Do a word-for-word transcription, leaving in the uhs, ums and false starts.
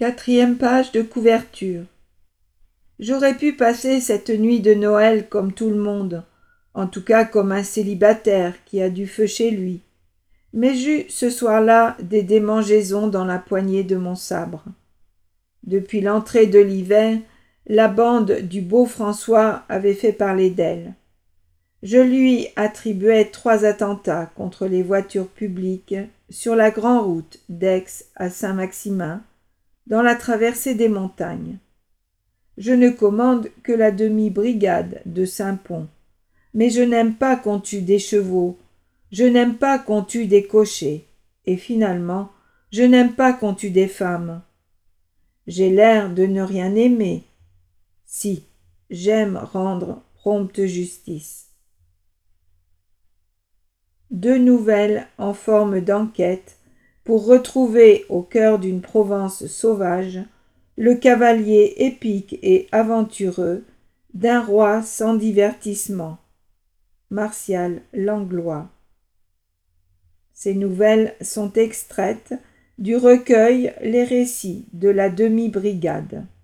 Quatrième page de couverture. J'aurais pu passer cette nuit de Noël comme tout le monde, en tout cas comme un célibataire qui a du feu chez lui. Mais j'eus ce soir-là des démangeaisons dans la poignée de mon sabre. Depuis l'entrée de l'hiver, la bande du beau François avait fait parler d'elle. Je lui attribuais trois attentats contre les voitures publiques sur la grande route d'Aix à Saint-Maximin, dans la traversée des montagnes. Je ne commande que la demi-brigade de Saint-Pons, mais je n'aime pas qu'on tue des chevaux, je n'aime pas qu'on tue des cochers, et finalement, je n'aime pas qu'on tue des femmes. J'ai l'air de ne rien aimer. Si, j'aime rendre prompte justice. Deux nouvelles en forme d'enquête pour retrouver au cœur d'une Provence sauvage le cavalier épique et aventureux d'un roi sans divertissement. Martial Langlois. Ces nouvelles sont extraites du recueil Les récits de la demi-brigade.